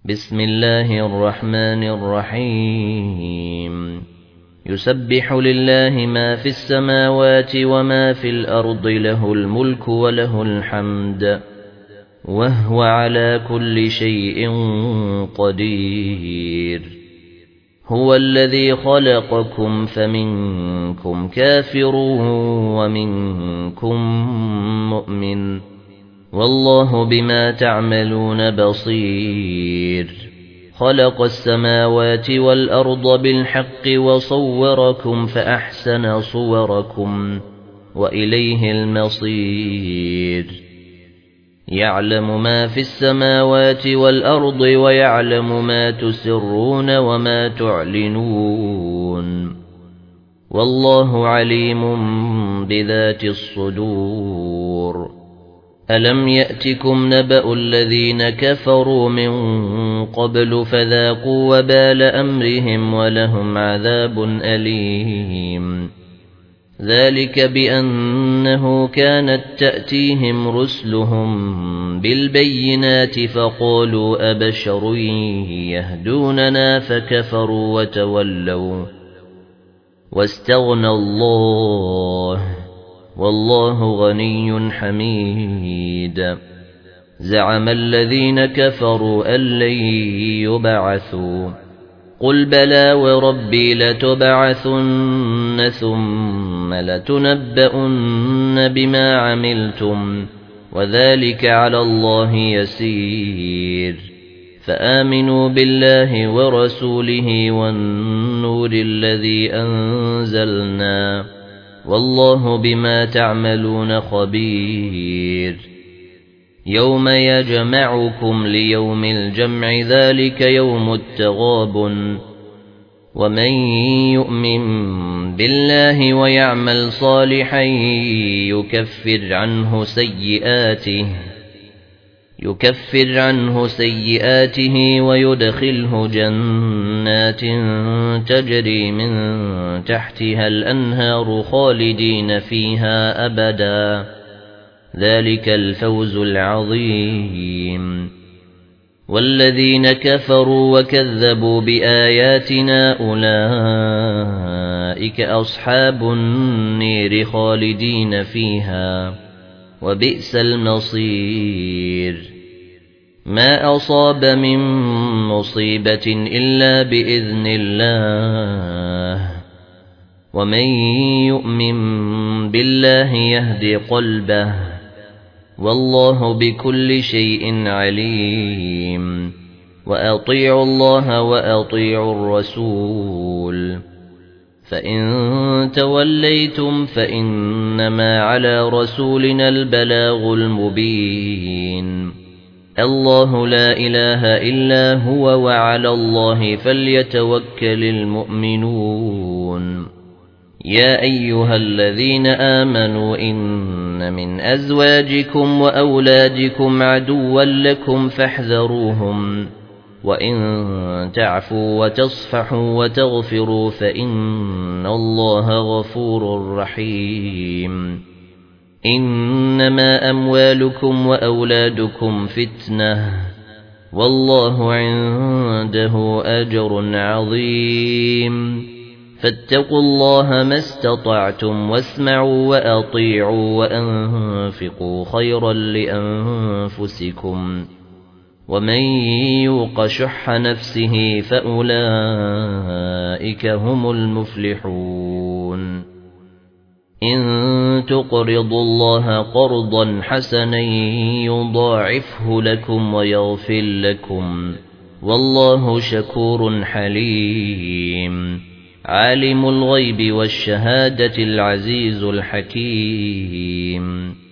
بسم الله الرحمن الرحيم يسبح لله ما في السماوات وما في الأرض له الملك وله الحمد وهو على كل شيء قدير هو الذي خلقكم فمنكم كافر ومنكم مؤمن والله بما تعملون بصير خلق السماوات والأرض بالحق وصوركم فأحسن صوركم وإليه المصير يعلم ما في السماوات والأرض ويعلم ما تسرون وما تعلنون والله عليم بذات الصدور ألم يأتكم نبأ الذين كفروا من قبل فذاقوا وبال أمرهم ولهم عذاب أليم ذلك بأنه كانت تأتيهم رسلهم بالبينات فقالوا أبشر يهدوننا فكفروا وتولوا واستغنى الله والله غني حميد زعم الذين كفروا أن لن يبعثوا قل بلى وربي لتبعثن ثم لتنبؤن بما عملتم وذلك على الله يسير فآمنوا بالله ورسوله والنور الذي أنزلنا والله بما تعملون خبير يوم يجمعكم ليوم الجمع ذلك يوم التغابن ومن يؤمن بالله ويعمل صالحا يكفر عنه سيئاته ويدخله جنات تجري من تحتها الأنهار خالدين فيها أبدا ذلك الفوز العظيم والذين كفروا وكذبوا بآياتنا أولئك أصحاب النير خالدين فيها وبئس المصير ما أصاب من مصيبة إلا بإذن الله ومن يؤمن بالله يهدي قلبه والله بكل شيء عليم وأطيعوا الله وأطيعوا الرسول فإن توليتم فإنما على رسولنا البلاغ المبين الله لا إله إلا هو وعلى الله فليتوكل المؤمنون يا أيها الذين آمنوا إن من أزواجكم وأولادكم عدوا لكم فاحذروهم وإن تعفوا وتصفحوا وتغفروا فإن الله غفور رحيم إنما أموالكم وأولادكم فتنة والله عنده أجر عظيم فاتقوا الله ما استطعتم واسمعوا وأطيعوا وأنفقوا خيرا لأنفسكم ومن يوق شح نفسه فأولئك هم المفلحون إن تقرضوا الله قرضا حسنا يضاعفه لكم ويغفر لكم والله شكور حليم عالم الغيب والشهادة العزيز الحكيم